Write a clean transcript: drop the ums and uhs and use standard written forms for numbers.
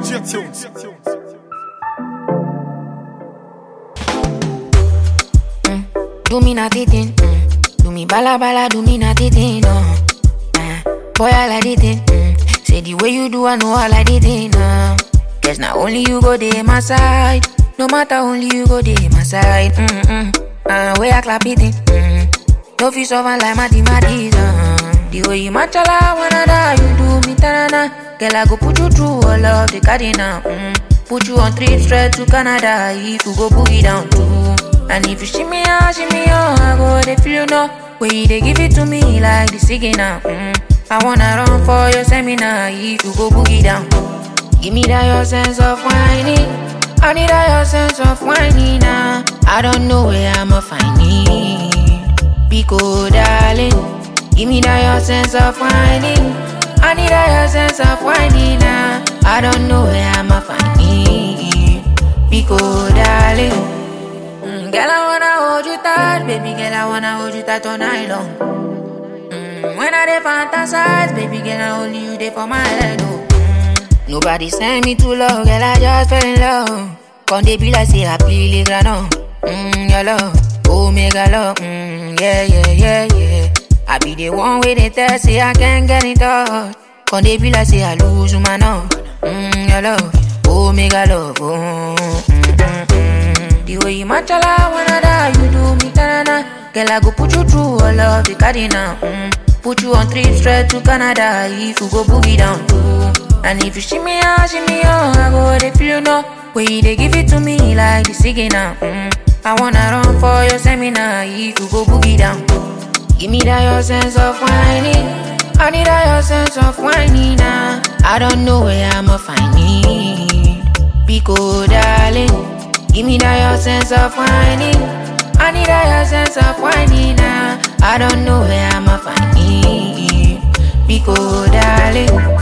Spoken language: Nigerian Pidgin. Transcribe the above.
DJ Tunes. Do me naughty thing, do me bala bala, do me naughty thing, boy I like it thing, say the way you do I know I like it thing, Guess not only you go there my side, no matter only you go there my side, way I clap it thing, no fish over like mathematics, the way you matchala wanna die, you do me tanana, girl I go put you through all of the cardinal, put you on 3 straight to Canada, if you go boogie down too. And if you shimmy on, I go they feel you know. Way they give it to me like the signal. I wanna run for your seminar if you go boogie down. Give me that your sense of whining. I need that your sense of whining now. I don't know where I'ma find it. Pico darling. Give me that your sense of whining. I need that your sense of whining now. I don't know where I'ma find it. Pico darling. Girl, I wanna hold you tight, baby girl, I wanna hold you tight all night long. When I dey fantasize, baby girl, I only you there for my head, oh. Nobody send me too low, girl, I just fell in love. Come they be like say I play le grano. Your love, omega love, yeah. I be the one way they tell, say I can't get it touch. Come they be like say I lose my love. Your love, omega love, The way you matchala wanna die, you do me tanana. Girl, I go put you through all of the cardinal. Put you on 3 straight to Canada if you go boogie down too. And if you shimmy on, I go they feel you know. Way they give it to me like the signal. I wanna run for your seminar if you go boogie down. Give me that your sense of whining. I need that your sense of whining now. I don't know where I'ma find it. Pico darling. Give me that your sense of whining. I need that your sense of whining now. I don't know where I'ma find it. Pico darling.